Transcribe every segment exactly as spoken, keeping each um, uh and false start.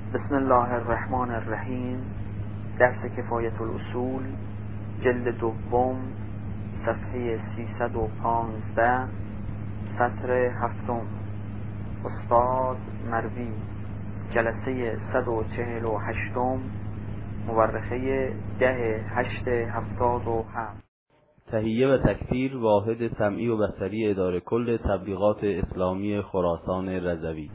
بسم الله الرحمن الرحیم. درس کفایت الاصول، جلد دوم، صفحه سیصد و پانزده، سطر هفتم. استاد مروی، جلسه صد و چهل و هشتم، مورخه ده هشت هفتاد و هفت. تهیه و تکثیر واحد سمعی و بصری اداره کل تبلیغات اسلامی خراسان رضوی.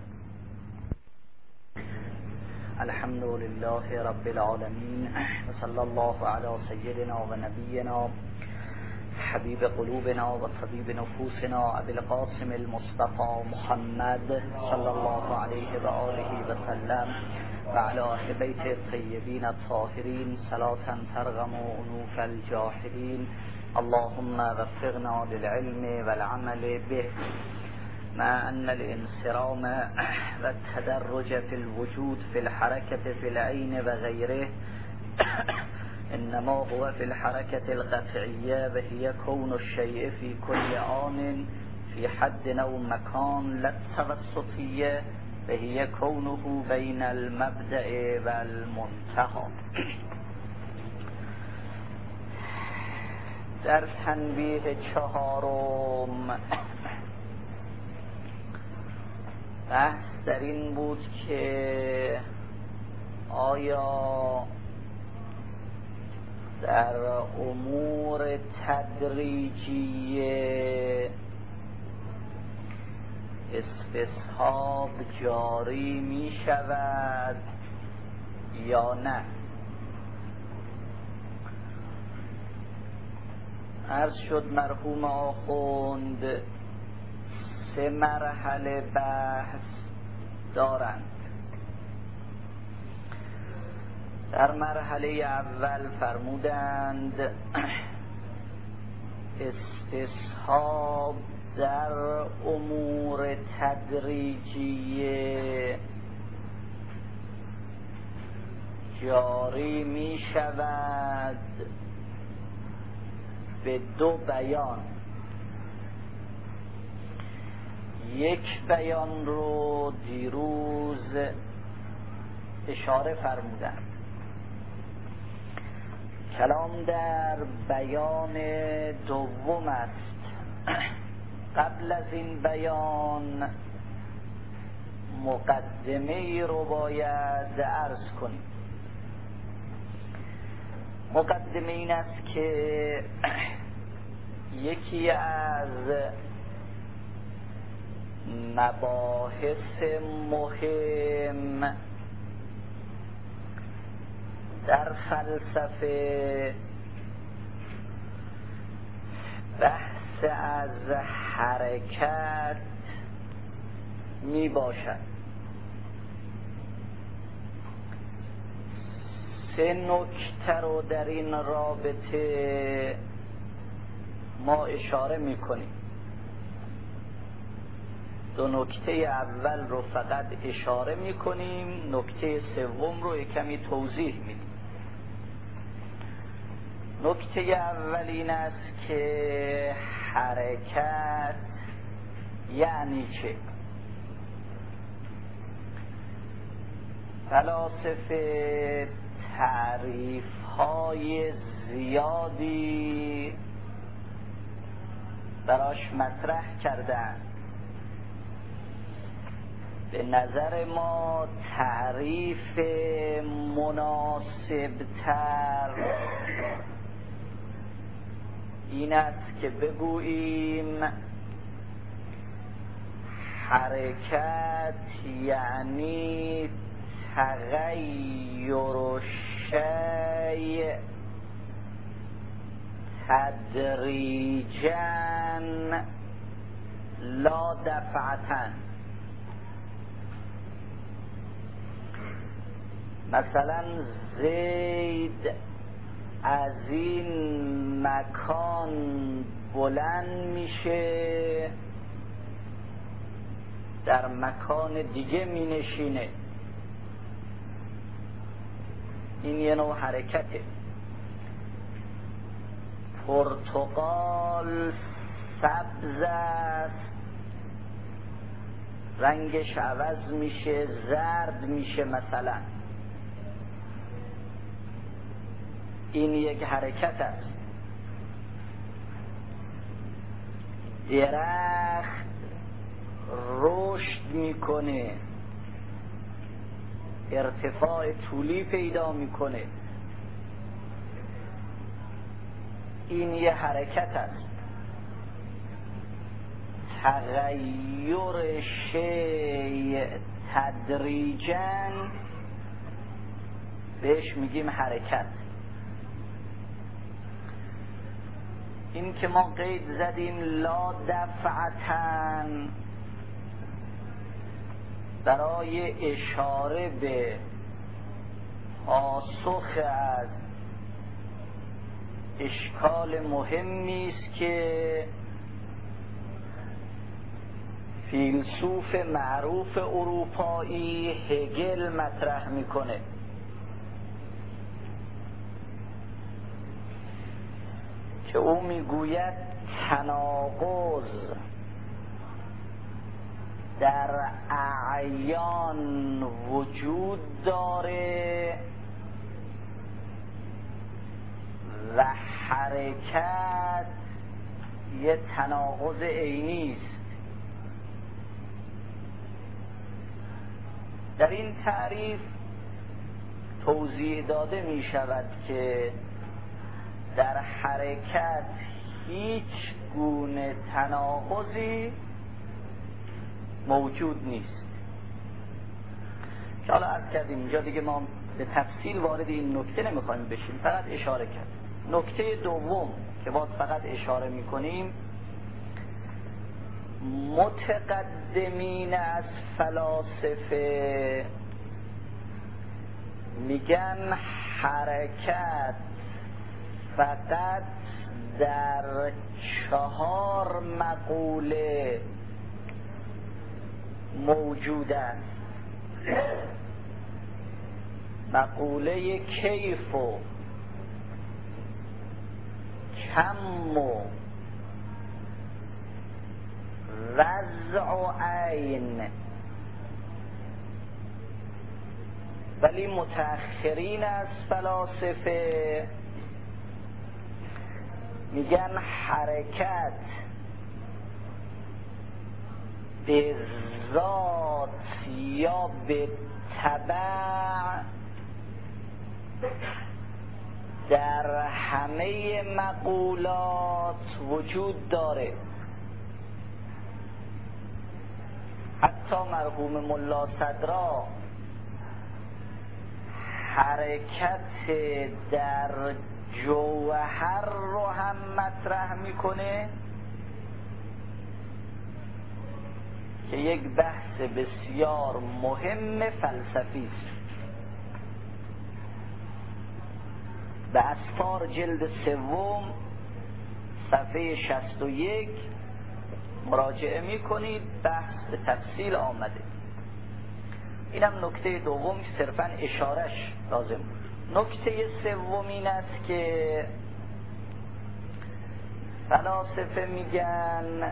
الحمد لله رب العالمین و صلی الله علی سیدنا و نبینا حبیب قلوبنا و طبیب نفوسنا ابی القاسم المصطفى محمد صلی الله علیه و آله و سلم و علی اهل بیت الطیبین الطاهرین صلاة ترغم انوف الجاهلین. اللهم وفقنا للعلم والعمل به مع أن الانصرام والتدرج في الوجود في الحركة في العين وغيره إنما هو في الحركة القطعية، وهي كون الشيء في كل آن في حد أو مكان لا التوسطية، وهي كونه بين المبدأ والمنتهى. در تنبیه چهارم بحث در این بود که آیا در امور تدریجی استصحاب جاری می شود یا نه؟ عرض شد مرحوم آخوند سه مرحله بحث دارند. در مرحله اول فرمودند استصحاب در امور تدریجی جاری می شود به دو بیان. یک بیان رو دیروز اشاره فرمودند. کلام در بیان دوم است. قبل از این بیان مقدمه ای رو باید عرض کنیم. مقدمه این است که یکی از مباحث مهم در فلسفه بحث از حرکت می باشد. سه نکته رو در این رابطه ما اشاره می کنیم. دو نکته اول رو فقط اشاره می کنیم، نکته سوم رو یک کمی توضیح میدیم. نکته اول این است که حرکت یعنی چه؟ فلاسفه تعریف های زیادی براش مطرح کردند. به نظر ما تعریف مناسب تر این است که بگوییم حرکت یعنی تغییر الشیء تدریجاً لا دفعتاً. مثلا زید از این مکان بلند میشه، در مکان دیگه می نشینه. این یه نوع حرکته. پرتقال سبز است، رنگش عوض میشه، زرد میشه مثلا. این یک حرکت است. درخت رشد میکنه، ارتفاع طولی پیدا میکنه، این یه حرکت است. تغییر شیء تدریجاً بهش میگیم حرکت. این که ما قید زدیم لا دفعتاً برای اشاره به پاسخ از اشکال مهمی است که فیلسوف معروف اروپایی هگل مطرح میکنه. که او میگوید تناقض در اعیان وجود داره و حرکت یه تناقض عینی است. در این تعریف توضیح داده می شود که در حرکت هیچ گونه تناقضی موجود نیست. که حالا عرض کردیم اینجا دیگه ما به تفصیل وارد این نکته نمیخوایم بشیم، فقط اشاره کرد. نکته دوم که باز فقط اشاره میکنیم، متقدمین از فلاسفه میگن حرکت فقط در چهار مقوله موجود است. مقوله کیف و کم و وضع و عین. ولی متأخرین از فلاسفه میگن حرکت به ذات یا به تبع در همه مقولات وجود داره. حتی مرحوم ملا صدرا حرکت در جوهر رو هم مطرح میکنه که یک بحث بسیار مهم فلسفی است. به اسفار جلد سوم صفحه شصت و یک مراجعه میکنید، بحث به تفصیل آمده. اینم نکته دوم که صرفا اشارش لازم بود. نکته سوم این است که فلاسفه میگن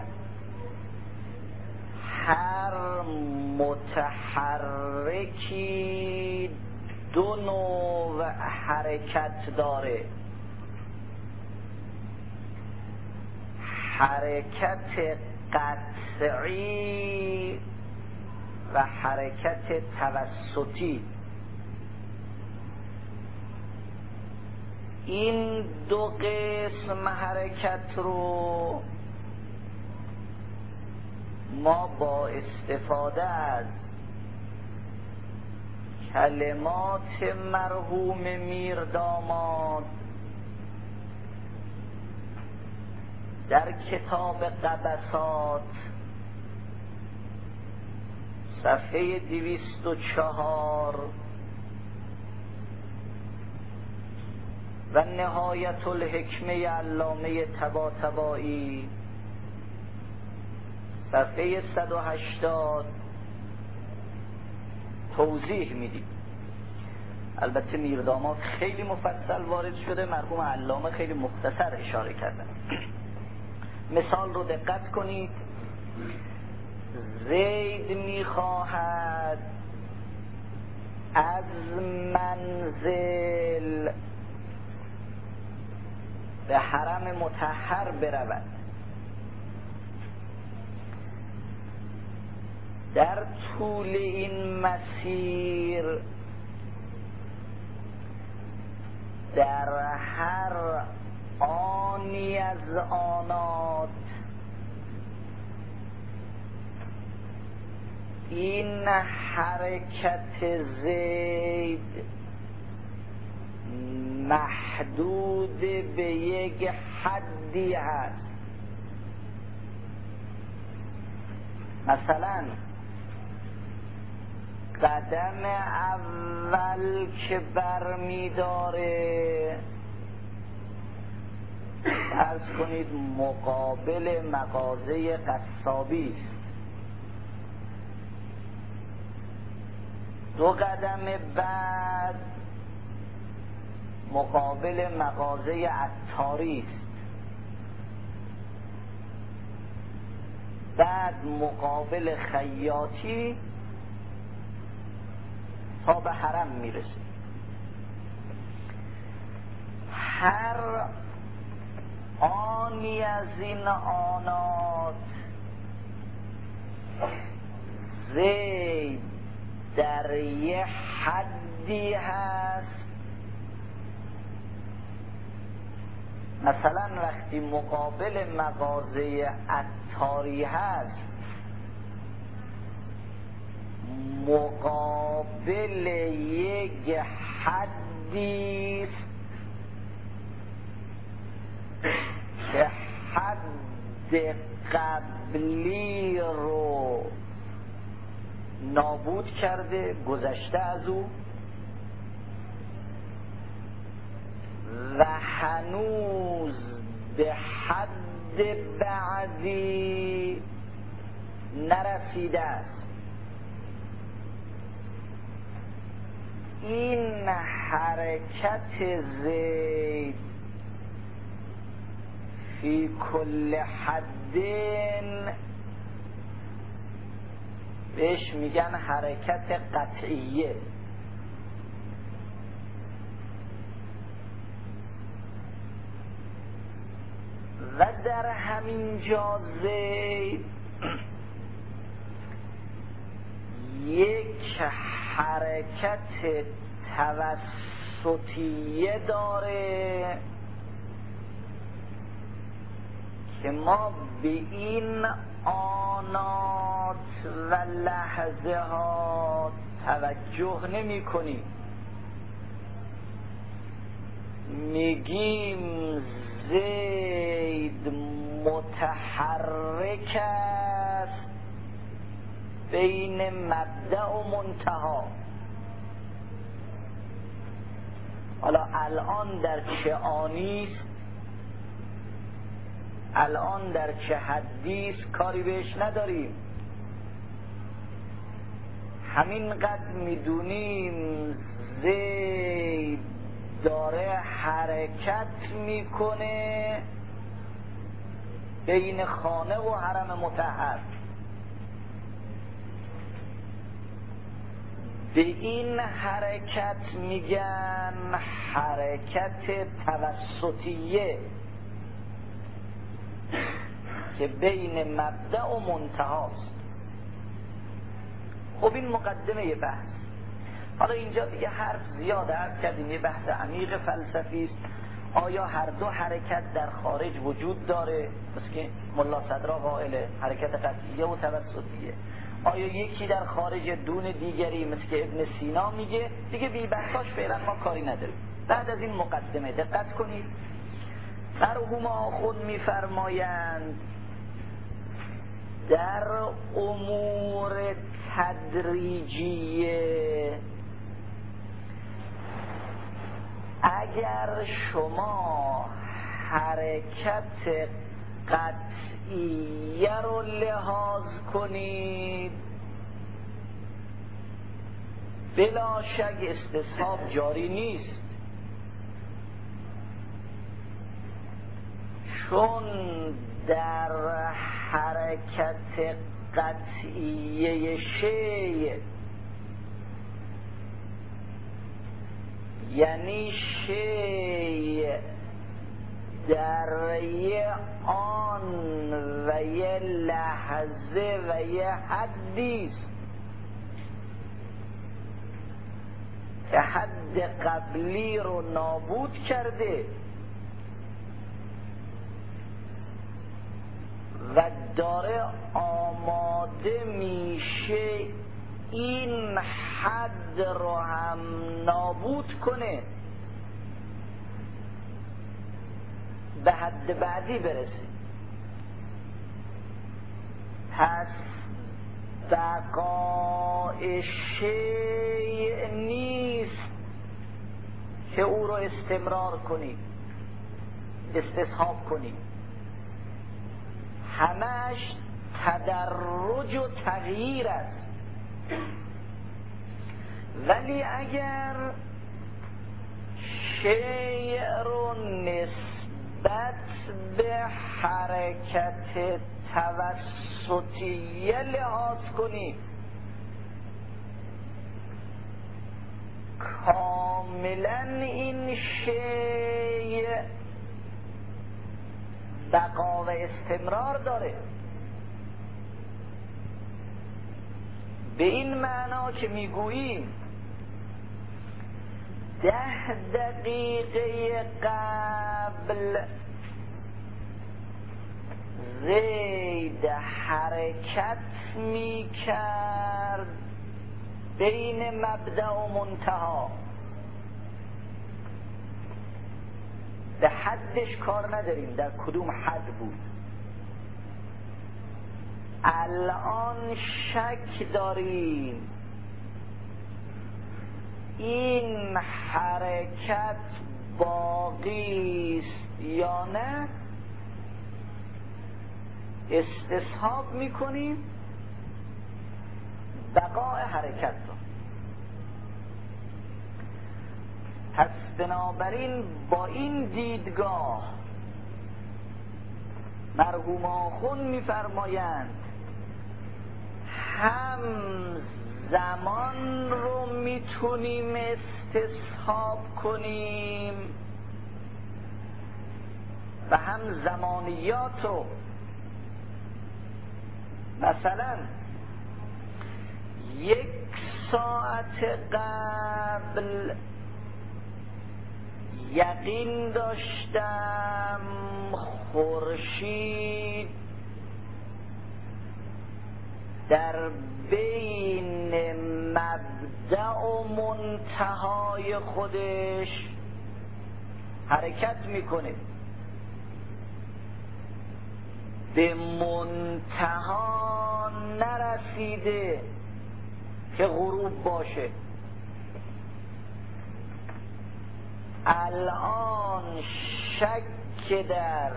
هر متحرکی دو نوع حرکت داره. حرکت قطعی و حرکت توسطی. این دو قسم حرکت رو ما با استفاده از کلمات مرحوم میرداماد در کتاب قبسات صفحه دویست و چهار و نهایت الحکمه علامه طباطبایی صفحه صد و هشتاد توضیح میدیم. البته میرداماد خیلی مفصل وارد شده، مرحوم علامه خیلی مختصر اشاره کردن. مثال رو دقت کنید. زید میخواهد از منزل به حرم مطهر برود. در طول این مسیر در هر آنی از آنات این حرکت زید محدود به یک حدی هست. مثلا قدم اول که برمی داره فرض کنید مقابل مغازه قصابی است، دو قدم بعد مقابل مغازه عطاری است، بعد مقابل خیاطی تا به حرم میرسه. هر آنی از این آنات زید در یه حدی هست. مثلا وقتی مقابل مغازه عطاری هست مقابل یک حدی است که حد قبلی رو نابود کرده، گذشته از او و هنوز به حد بعدی نرسیده است. این حرکت زید فی کل حدین بهش میگن حرکت قطعیه. و در همین جا زید یک حرکت توسطیه داره که ما به این آنات و لحظه ها توجه نمی کنیم. میگیم زید متحرک است بین مبدأ و منتها. حالا الان در چه آنیست، الان در چه حدیث کاری بهش نداریم. همینقدر میدونیم زید داره حرکت میکنه بین خانه و حرم مطهر. به این حرکت میگن حرکت توسطیه که بین مبدأ و منتهاست. خب این مقدمه بحث. حالا اینجا دیگه حرف زیاده عرض کردیم، یه بحث عمیق فلسفی است. آیا هر دو حرکت در خارج وجود داره؟ مثل که ملا صدرا قائله حرکت قطعیه و توسطیه. آیا یکی در خارج دون دیگری مثل که ابن سینا میگه؟ دیگه بی بحثاش فعلا ما کاری نداریم. بعد از این مقدمه دقت کنید. مرحوما خود میفرمایند در امور تدریجیه اگر شما حرکت قطعیه رو لحاظ کنید بلا شک استصحاب جاری نیست، چون در حرکت قطعیه شیء یعنی شیء در یه آن و یه لحظه و یه حدیست که حد قبلی رو نابود کرده و داره آماده میشه این حد رو هم نابود کنه به حد بعدی برسه. پس بقای شیء نیست که او رو استمرار کنی استصحاب کنی، همش تدرج و تغییر است. ولی اگر شیء رو نسبت به حرکت توسطیه لحاظ کنی، کاملا این شیء بقا و استمرار داره، به این معنا که میگوییم ده دقیقه قبل زید حرکت میکرد بین مبدأ و منتها، به حدش کار نداریم در کدوم حد بود. الان شک داریم این حرکت باقی است یا نه، استصحاب میکنیم بقای حرکت رو. پس بنابراین با این دیدگاه مرحوم آخوند میفرمایند هم زمان رو میتونیم استصحاب کنیم و هم زمانیات رو. مثلا یک ساعت قبل یقین داشتم خورشید در بین مبدأ و منتهای خودش حرکت میکنه، به منتها نرسیده که غروب باشه. الان شک در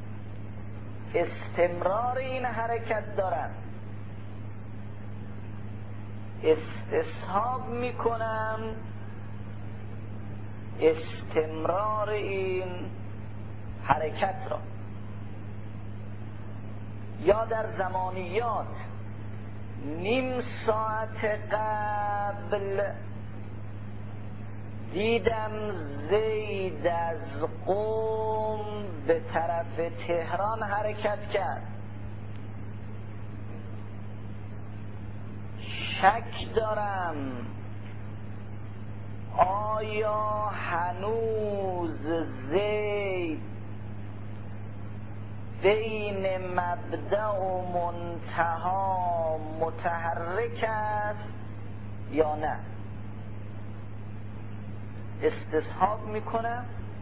استمرار این حرکت دارم، استصحاب میکنم استمرار این حرکت را. یا در زمانیات نیم ساعت قبل دیدم زید از قم به طرف تهران حرکت کرد، شک دارم آیا هنوز زید بین مبدأ و منتها متحرک است یا نه. استصحاب میکنم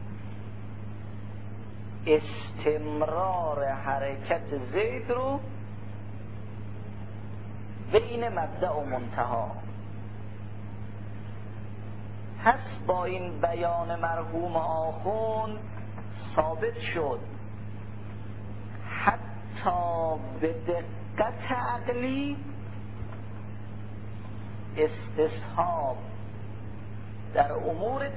استمرار حرکت زید رو بین مبدأ و منتها. پس با این بیان مرحوم آخوند ثابت شد حتی به دقت عقلی استصحاب در امور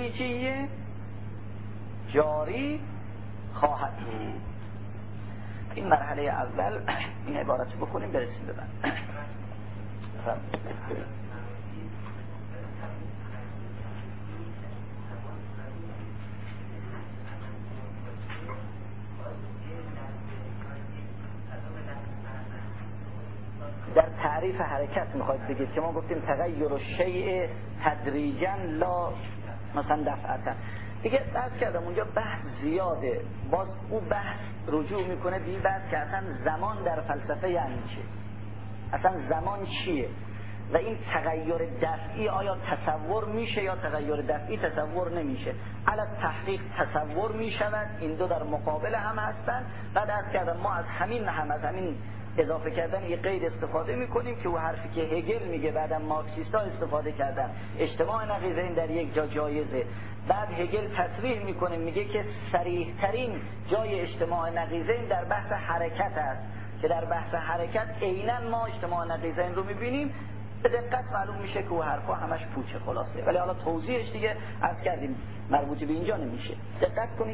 تدریجیه جاری خواهد بود. این مرحله اول این عبارت رو بکنیم برسیم به بعد. در تعریف حرکت میخواید بگید که ما گفتیم تغییر الشیء تدریجا لا مثلا دفعتا. دیگه بحث کردم اونجا بحث زیاده، باز او بحث رجوع میکنه به بحث که اصلا زمان در فلسفه یعنی چه، اصلا زمان چیه و این تغییر دفعی آیا تصور میشه یا تغییر دفعی تصور نمیشه. علی تحقیق تصور میشود، این دو در مقابل هم هستن. بعد از کردم ما از همین هم از همین اضافه کردن یه قید استفاده میکنیم که او حرفی که هگل میگه بعدم مارکسیستا استفاده کردن اجتماع نقیضین در یک جا جایزه. بعد هگل تصریح میکنه میگه که صریح ترین جای اجتماع نقیضین در بحث حرکت است که در بحث حرکت عیناً ما اجتماع نقیضین رو میبینیم. به دقت معلوم میشه که او حرفا همش پوچه خلاصه، ولی حالا توضیحش دیگه عرض کردیم مربوط به اینجا نمیشه. دقت کنید.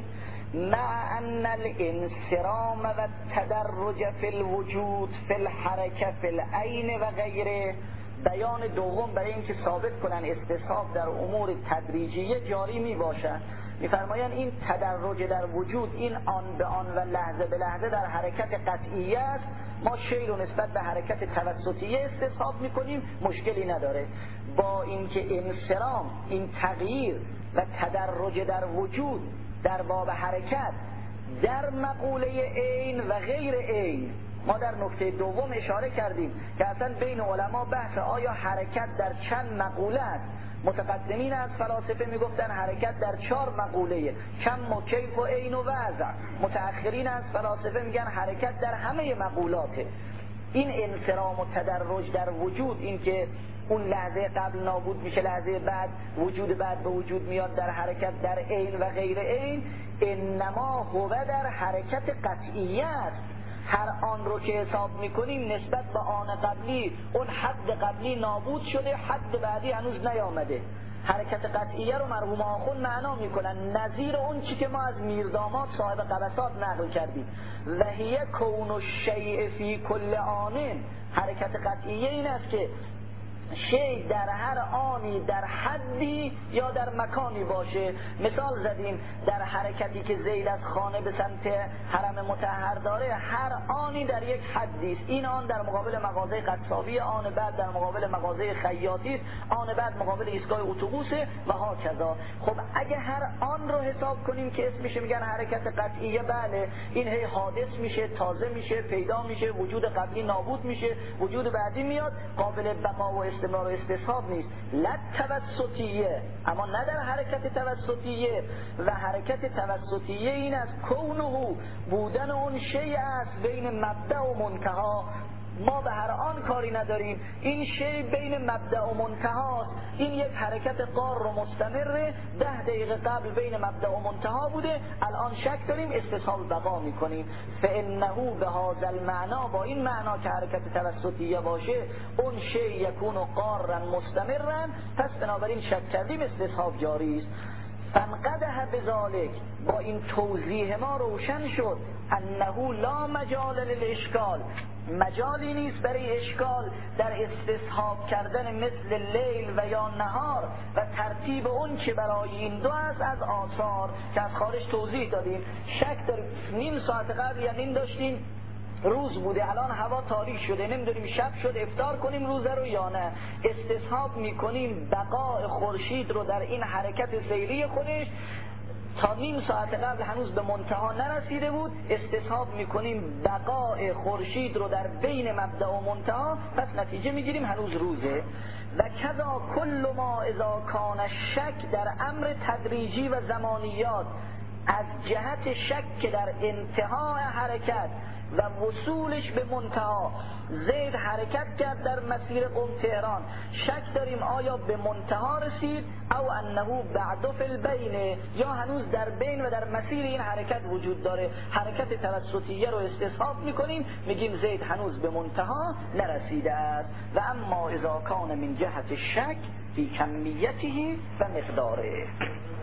مع ان الانصرام و التدرج فی الوجود فی الحرکه فی العین و غیره، بیان دوم برای اینکه ثابت کنن استصحاب در امور تدریجیه جاری می باشد. میفرمایند این تدرج در وجود، این آن به آن و لحظه به لحظه در حرکت قطعیه است. ما شی رو نسبت به حرکت توسطیه استصحاب میکنیم، مشکلی نداره. با اینکه انصرام، این تغییر و تدرج در وجود در باب حرکت در مقوله عین و غیر عین، ما در نکته دوم اشاره کردیم که اصلا بین علما بحث آیا حرکت در چند مقوله است. متقدمین از فلاسفه میگفتن حرکت در چهار مقوله، کم و کیف و عین و وضع. متأخرین از فلاسفه میگن حرکت در همه مقولاته. این انصرام و تدرج در وجود، این که اون لحظه قبل نابود میشه، لحظه بعد وجود بعد به وجود میاد در حرکت در عین و غیر عین، انما هو در حرکت قطعیه است. هر آن رو که حساب میکنیم نسبت به آن قبلی، اون حد قبلی نابود شده، حد بعدی هنوز نیامده. حرکت قطعیه رو مرحوم آخوند معنا میکنن نظیر اون چی که ما از میرداماد صاحب قبسات نقل کردیم. و هی کون الشیء فی کل آن، حرکت قطعیه این است که شی در هر آنی در حدی یا در مکانی باشه. مثال زدیم در حرکتی که زید از خانه به سمت حرم مطهر داره، هر آنی در یک حدی است. این آن در مقابل مغازه قصابی، آن بعد در مقابل مغازه خیاطی، آن بعد مقابل ایستگاه اتوبوسه و ها کذا. خب اگه هر آن رو حساب کنیم که اسمش میگن حرکت قطعیه، بله این هی حادث میشه، تازه میشه، پیدا میشه، وجود قبلی نابود میشه، وجود بعدی میاد، قابل بقا و استمرار و استصحاب نیست. لد توسطیه، اما نه در حرکت توسطیه. و حرکت توسطیه این است کونه، بودن اون شیء است بین مبدأ و منتها. ما به هر آن کاری نداریم، این شی بین مبدأ و منتهاست. این یک حرکت قار و مستمره، ده دقیقه قبل بین مبدأ و منتها بوده، الان شک داریم، استصحاب بقا میکنیم. فانه به هذا المعنا، با این معنا که حرکت توسطیه باشه، اون شی یکون قارا مستمرا، پس بنابراین شک کردیم استصحاب جاری است. فانقدح بذالک، با این توضیح ما روشن شد انه لا مجال للاشکال، مجالی نیست برای اشکال در استصحاب کردن مثل لیل و یا نهار و ترتیب اون که برای این دو است از آثار که از خارج توضیح دادیم. شک داریم، نیم ساعت قبل یقین داشتیم روز بوده، الان هوا تاریک شده، نمیدونیم شب شد افطار کنیم روزه رو یا نه. استصحاب میکنیم بقای خورشید رو در این حرکت سیری خودش، تا نیم ساعت قبل هنوز به منتها نرسیده بود، استصحاب میکنیم بقای خورشید رو در بین مبدأ و منتها، پس نتیجه میگیریم هنوز روزه. و کذا کل ما اذا کان شک در امر تدریجی و زمانیات، از جهت شک در انتهای حرکت و وصولش به منتها. زید حرکت کرد در مسیر قم تهران، شک داریم آیا به منتها رسید او انه بعد فی البین، یا هنوز در بین و در مسیر این حرکت وجود داره. حرکت توسطیه رو استصحاب میکنیم، میگیم زید هنوز به منتها نرسیده است. و اما اذا کان من جهت شک فی کمیته و مقداره.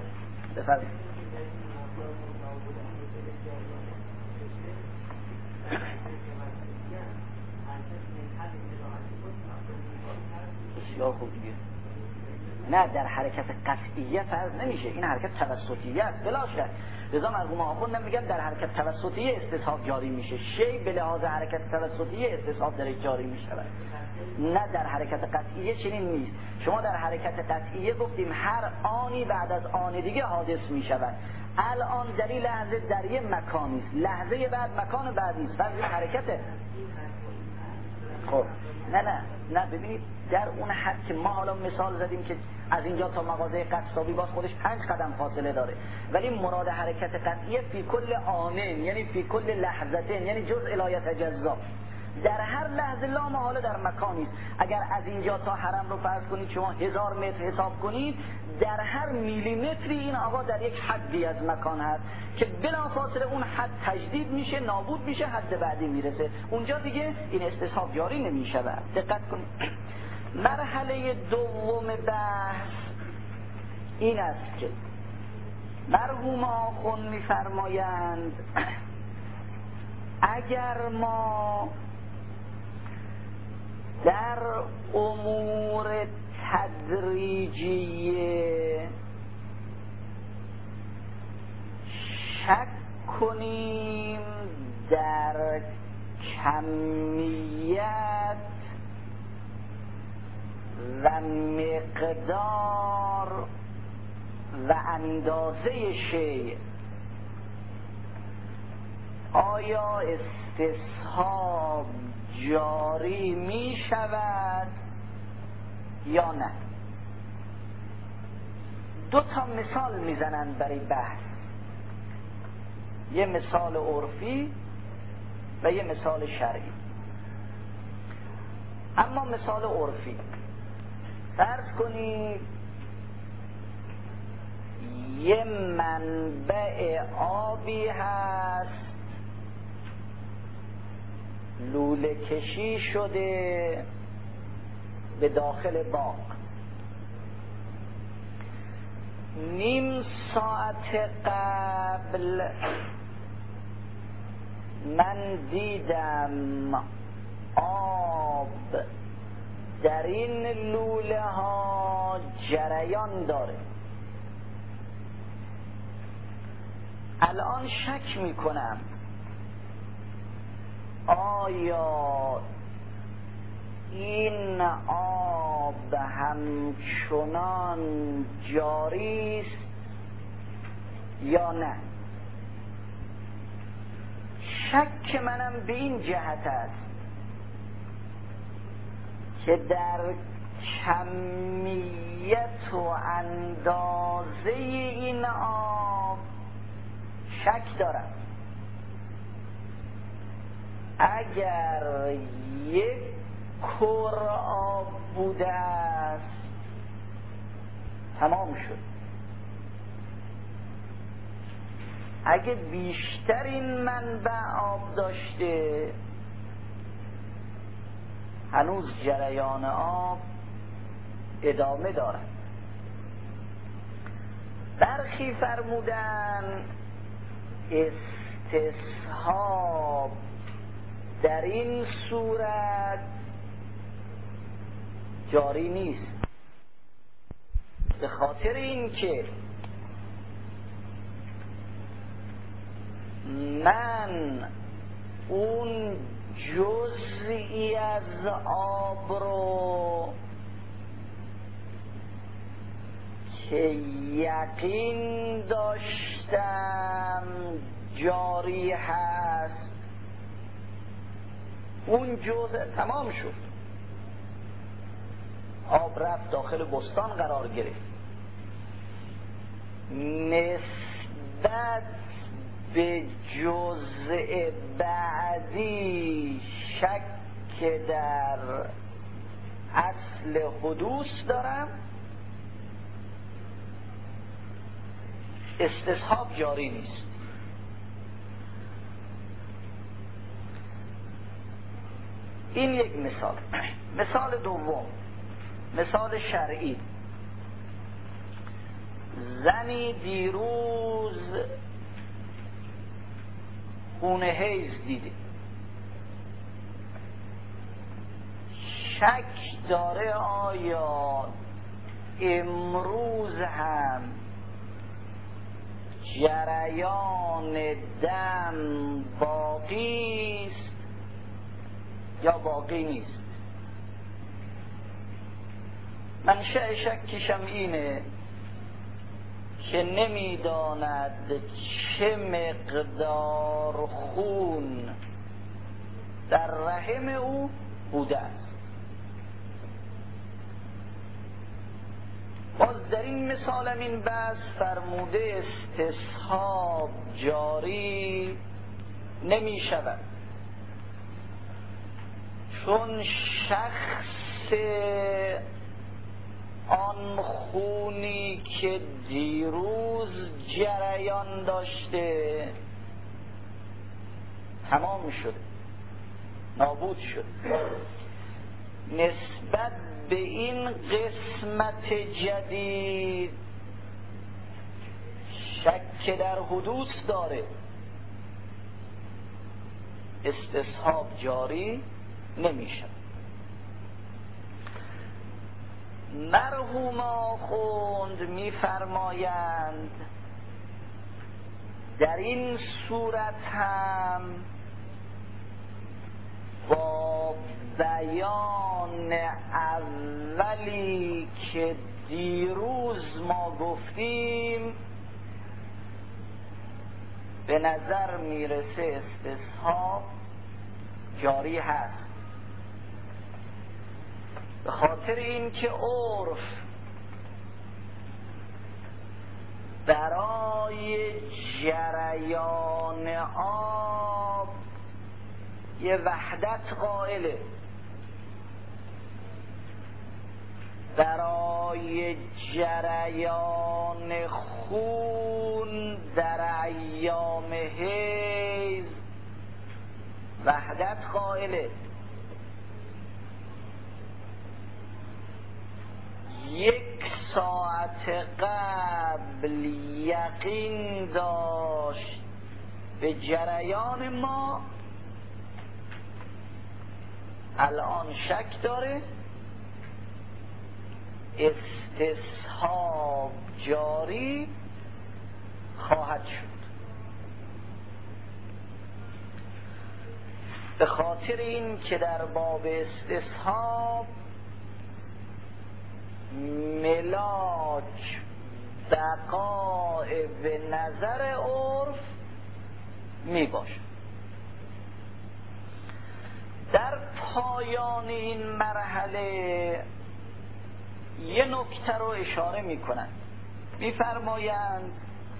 بفرمایید. بسیار خوب دیگه. نه در حرکت قطعیه فرض نمیشه، این حرکت توسطیه است بلا شک. لذا مرحوم آخوندم میگن در حرکت توسطیه استصحاب جاری میشه. شی به لحاظ حرکت توسطیه استصحاب درش جاری میشه، نه در حرکت قطعیه چنین نیست. شما در حرکت قطعیه گفتیم هر آنی بعد از آن دیگه حادث میشود. الان در این لحظه در یه مکانی است، لحظه بعد مکان بعدی است، فرض حرکته. خب نه نه نه ببینید در اون حد که ما حالا مثال زدیم که از اینجا تا مغازه قصابی باز خودش پنج قدم فاصله داره، ولی مراد حرکت قطعیه فی کل آن، یعنی فی کل لحظه، یعنی جزء لا یتجزا، در هر لحظه لا محاله در مکانی است. اگر از اینجا تا حرم رو فرض کنید شما هزار متر حساب کنید، در هر میلیمتری این آقا در یک حدی از مکان هست که بلافاصله اون حد تجدید میشه، نابود میشه، حد بعدی میرسه، اونجا دیگه این استصحاب جاری نمیشود. دقت کنید. مرحله دوم بحث این است که مرحوم آخوند میفرمایند اگر ما در امور تدریجیه شک کنیم در کمیت و مقدار و اندازه شیء، آیا استصحاب جاری می شود یا نه؟ دو تا مثال میزنند برای بحث، یه مثال عرفی و یه مثال شرعی. اما مثال عرفی، فرض کنید یه منبع آبی هست لوله کشی شده به داخل باغ، نیم ساعت قبل من دیدم آب در این لوله ها جریان داره. الان شک میکنم آیا این آب همچنان جاری است یا نه. شک منم به این جهت است که در کمیت و اندازه این آب شک دارم. اگر یک کور آب بوده است تمام شد. اگه بیشتر این منبع آب داشته هنوز جریان آب ادامه دارد. برخی فرمودن استصحاب در این صورت جاری نیست، به خاطر اینکه من اون جزئی از آب رو که یقین داشتم جاری هست اون جزء تمام شد، آب رفت داخل بستان قرار گرفت، نسبت به جزء بعدی شک در اصل حدوث دارم، استصحاب جاری نیست. این یک مثال. مثال دوم، مثال شرعی. زنی دیروز خون حیض دیده، شک داره آیا امروز هم جریان دم باقی است یا باقی نیست. منشأ شکشم اینه که نمیداند چه مقدار خون در رحم او بوده است. باز در این مثالم این بحث فرموده استصحاب جاری نمی شود، چون شخص آن خونی که دیروز جریان داشته تمام شده، نابود شد. نسبت به این قسمت جدید شک در حدوث داره، استصحاب جاری نمیشه. مرحوم آخوند میفرمایند در این صورت هم با بیان اولی که دیروز ما گفتیم به نظر میرسه استصحاب جاری هست، به خاطر این که عرف برای جریان آب یه وحدت قائله، برای جریان خون در ایام حیض وحدت قائله. یک ساعت قبل یقین داشت به جریان ما، الان شک داره، استصحاب جاری خواهد شد. به خاطر این که در باب استصحاب ملاک بقاء به نظر عرف می باشه. در پایان این مرحله یه نکته رو اشاره می کنند، می فرمایند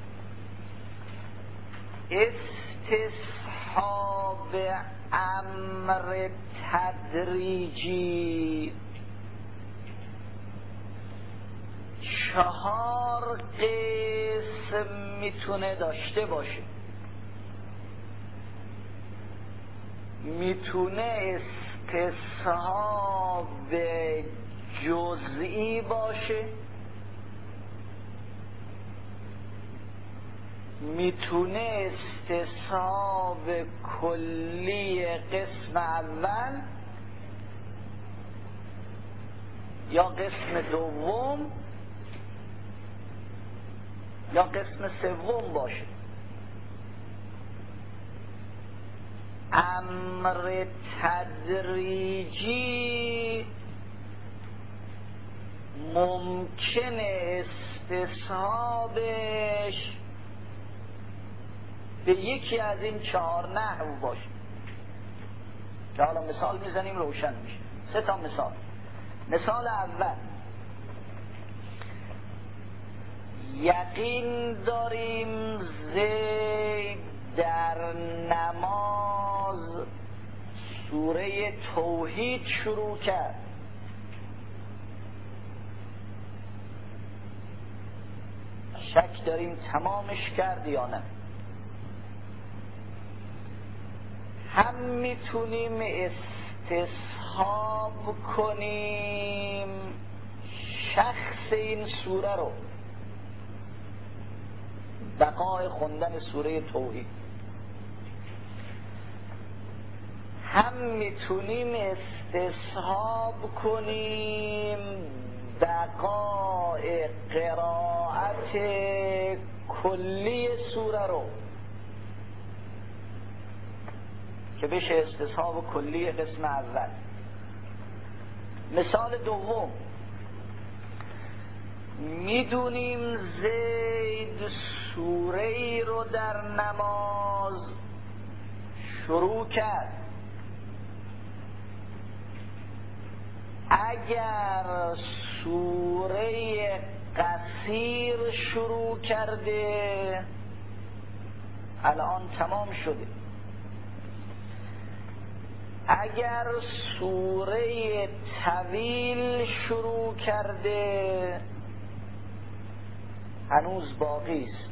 استصحاب امر تدریجی چهار قسم میتونه داشته باشه. میتونه استصحاب جزئی باشه، میتونه استصحاب کلی قسم اول یا قسم دوم یا قسم سوم باشه. امر تدریجی ممکنه استصحابش به یکی از این چهار نحو باشه که حالا مثال میزنیم روشن میشه. سه تا مثال. مثال اول، یقین داریم زید در نماز سوره توحید شروع کرد، شک داریم تمامش کرد یا نه. هم میتونیم استصحاب کنیم شخص این سوره رو، بقای خوندن سوره توحید، هم میتونیم استصحاب کنیم بقای قرائت کلی سوره رو که بشه استصحاب کلی قسم اول. مثال دوم، میدونیم زید سوره ای رو در نماز شروع کرد، اگر سوره قصیر شروع کرده الان تمام شده، اگر سوره طویل شروع کرده هنوز باقی است،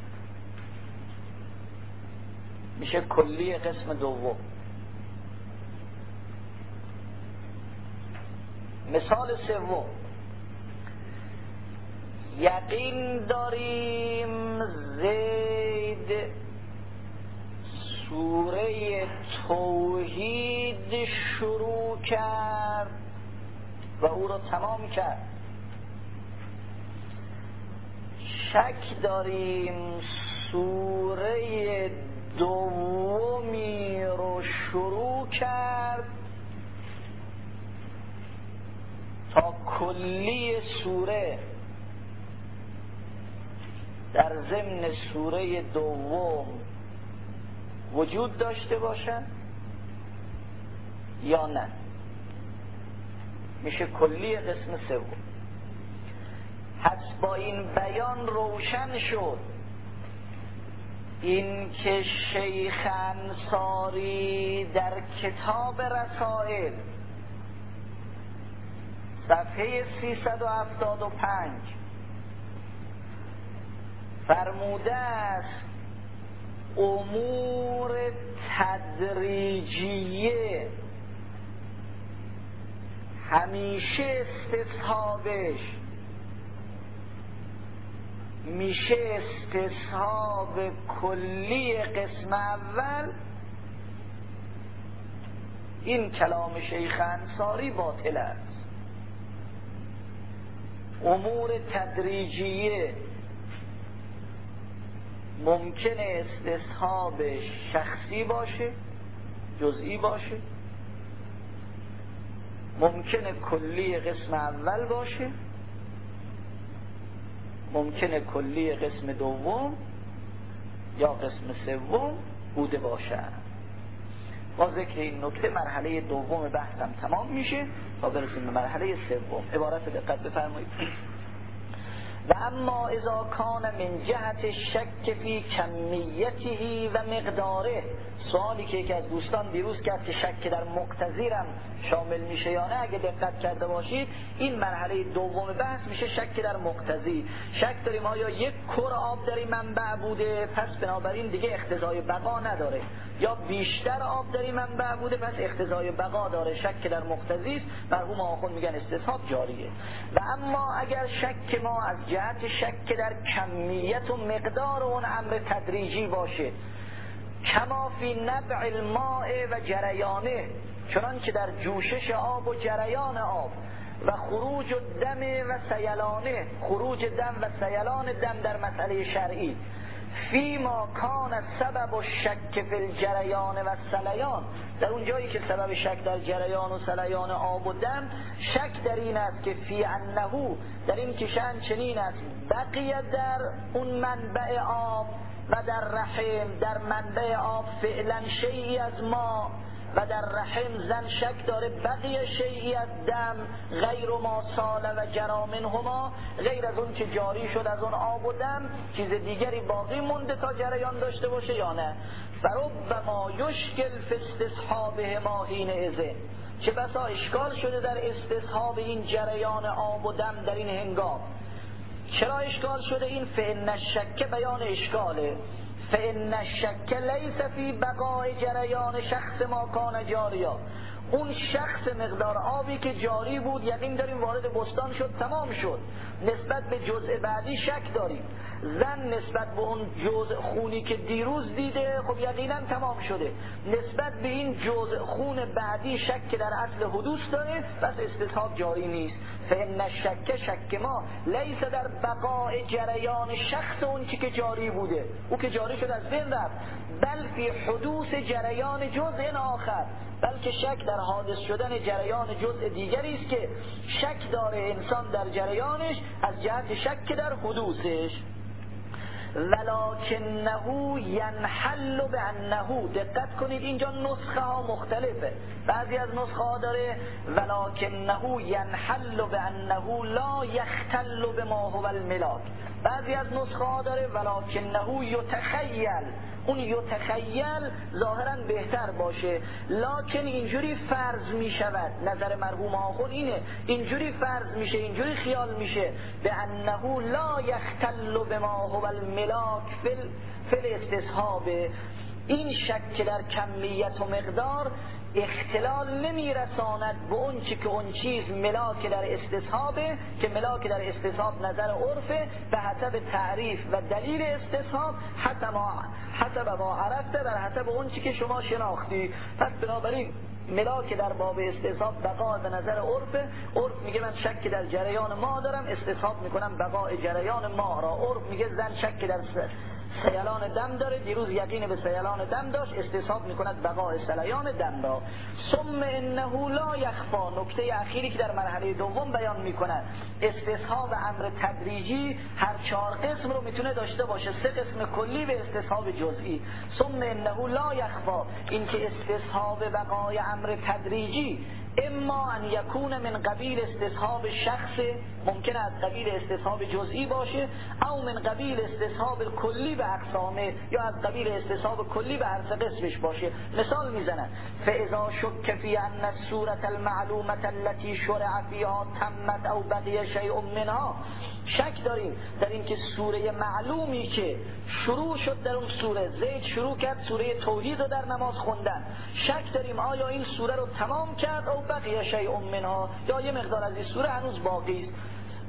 میشه کلی قسم دوم. مثال سوم، یقین داریم زید سوره توحید شروع کرد و او را تمام کرد، شک داریم سوره دومی رو شروع کرد تا کلی سوره در ضمن سوره دوم وجود داشته باشن یا نه، میشه کلی قسم سوم. پس با این بیان روشن شد این که شیخ انصاری در کتاب رسائل صفحه سیصد و هفتاد و پنج فرموده است امور تدریجیه همیشه استصحابش میشه استصحاب کلی قسم اول. این کلام شیخ انصاری باطل است. امور تدریجیه ممکنه استصحابش شخصی باشه، جزئی باشه، ممکنه کلی قسم اول باشه، ممکنه کلی قسم دوم یا قسم سوم بوده باشه. با ذکر این نکته مرحله دوم بحثم تمام میشه تا برسیم به مرحله سوم. عبارت دقت بفرمایید. و اما اذا کان من جهت شک فی کمیته و مقداره، سوالی که یکی از دوستان دیروز کرد که شک در مقتضیرم شامل میشه یا نه، اگه دقت کرده باشید این مرحله دوم بحث میشه شک در مقتضی. شک داریم آیا یک کر آب در این منبع بوده پس بنابراین دیگه اقتضای بقا نداره، یا بیشتر آب در این منبع بوده پس اقتضای بقا داره. شک در مقتضی است، مرحوم آخوند میگن استصحاب جاریه. و اما اگر شک ما از جهت شک در کمیت و مقدار اون امر تدریجی باشه، کما فی نبع الماء و جریانه، چنانچه در جوشش آب و جریان آب، و خروج الدم و سیلانه، خروج دم و سیلان دم در مسئله شرعی، فیما کان سبب الشک فی الجریان و سلیان، در اون جایی که سبب شک در جریان و سلیان آب و دم، شک در این است که فی انه، در این که شأن چنین است، بقیه در اون منبع آب و در رحم، در منبع آب فعلا شیئی از ما، و در رحم زن شک داره بقیه شیئی از دم غیر ما سال و جرا منهما، غیر از اون که جاری شد از اون آب و دم چیز دیگری باقی مونده تا جریان داشته باشه یا نه. فربما یشکل فی استصحابهما حینئذ، چه بسا اشکال شده در استصحاب این جریان آب و دم در این هنگام. چرا اشکال شده؟ این فإن الشک بیان اشکاله. فإن الشک لیس فی بقای جریان شخص ما کان جاریا، اون شخص مقدار آبی که جاری بود یقین داریم وارد بستان شد تمام شد، نسبت به جزء بعدی شک داریم. زن نسبت به اون جزء خونی که دیروز دیده خب یقینا تمام شده، نسبت به این جزء خون بعدی شک که در اصل حدوث داره بس استصحاب جاری نیست. فإن الشک شک ما لیس در بقاء جریان شخص اون چی که جاری بوده، او که جاری شد از بین رفت، بل فی حدوث جریان جزء آخر، بلکه شک در حادث شدن جریان جزء دیگری است که شک داره انسان در جریانش از جهت شک در حدوثش. ولکنه ینحل بانه، دقت کنید اینجا نسخه ها مختلفه، بعضی از نسخه ها داره ولکنه ینحل بانه لا یختل بما هو الملاک، بعضی از نسخه ها داره ولکنه یتخیل، اون یتخیل ظاهرا بهتر باشه، لکن اینجوری فرض می شود، نظر مرحوم آخون اینه، اینجوری فرض میشه، اینجوری خیال میشه به انه لا یختل بما هو الملاک فی الاستصحاب، این شک در کمیت و مقدار اختلال نمی رساند به اون چی که اون چیز ملاک در استصحابه، که ملاک در استصحاب نظر عرفه به حسب تعریف و دلیل استصحاب، حسب ما حسب ما عرفته، بر حسب اون چی که شما شناختی. پس بنابراین ملاک در باب استصحاب بقا به نظر عرفه، عرف میگه من شک در جریان ما دارم، استصحاب میکنم بقای جریان ما را. عرف میگه زن شک در سیلان دم داره، دیروز یقین به سیلان دم داشت، استصحاب میکند بقای سیلان دم را. ثم انه لا یخفا، نکته اخیری که در مرحله دوم بیان میکند، استصحاب امر تدریجی هر چهار قسم رو میتونه داشته باشه، سه قسم کلی به استصحاب جزئی. ثم انه لا یخفا، این که استصحاب بقای امر تدریجی اما ان یکون من قبیل استصحاب شخص، ممکن از قبیل استصحاب جزئی باشه، او من قبیل استصحاب کلی به اقسامه، یا از قبیل استصحاب کلی به هر سه قسمش باشه. مثال میزنن فاذا شک فی ان الصورة المعلومة التي شرع فيها تمت او بقی شیء منها، شک داریم در این که سوره معلومی که شروع شد در اون سوره، زید شروع کرد سوره توحید رو در نماز خوندن، شک داریم آیا این سوره رو تمام کرد او بقیه شیء منها، یا یه مقدار از این سوره هنوز باقی است.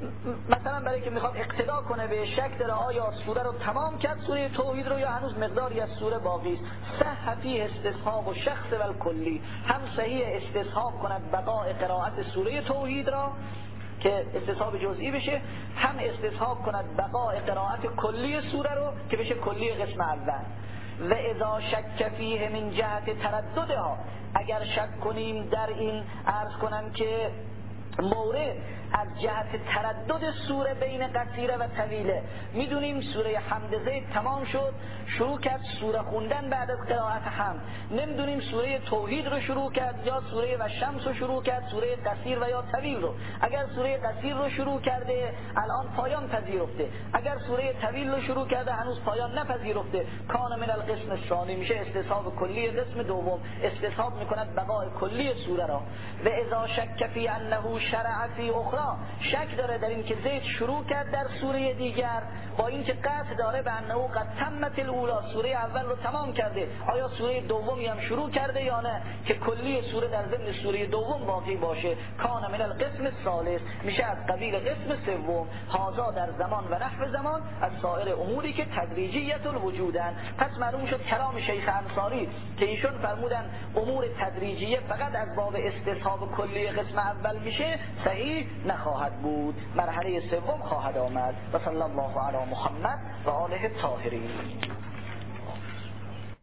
مثلا برای که میخواد اقتدا کنه به شک داره آیا سوره رو تمام کرد سوره توحید رو، یا هنوز مقداری از سوره باقی است. صح فیه استصحاب و شخص و الکلی، هم صحیح استصحاب کند بقای قرائت سوره توحید را که استصحاب جزئی بشه، هم استصحاب کند بقای قرائت کلی سوره رو که بشه کلی قسم اول. و اذا شک فیه من جهت ترددها، اگر شک کنیم در این، عرض کنم که مورد از جهت تردد سوره بین قصیره و طویله، میدونیم سوره حمد زید تمام شد، شروع کرد سوره خوندن بعد از قرائت حمد، نمیدونیم سوره توحید رو شروع کرد یا سوره و شمس رو شروع کرد، سوره قصیر و یا طویل رو. اگر سوره قصیر رو شروع کرده الان پایان پذیرفته، اگر سوره طویل رو شروع کرده هنوز پایان نپذیرفته، کان من القسم الثانی، میشه استصحاب کلی قسم دوم، استصحاب میکند بقای کلی سوره را. و اذا شک فی انه شرع فی اخرى، شک داره در این که زید شروع کرد در سوره دیگر، با این که قطع داره به انه قد تمت الاولی، سوره اول رو تمام کرده، آیا سوره دومی هم شروع کرده یا نه، که کلی سوره در ضمن سوره دوم باقی باشه، کان من القسم الثالث، میشه از قبیل قسم سوم. هذا در زمان و نحو زمان از سایر اموری که تدریجیت الوجودن. پس معلوم شد کلام شیخ انصاری که ایشون فرمودن امور تدریجیه فقط از باب استصحاب کلی قسم اول میشه، صحیح نخواهد بود، مرحله سوم خواهد آمد. و صلی الله علی محمد و آله الطاهرین.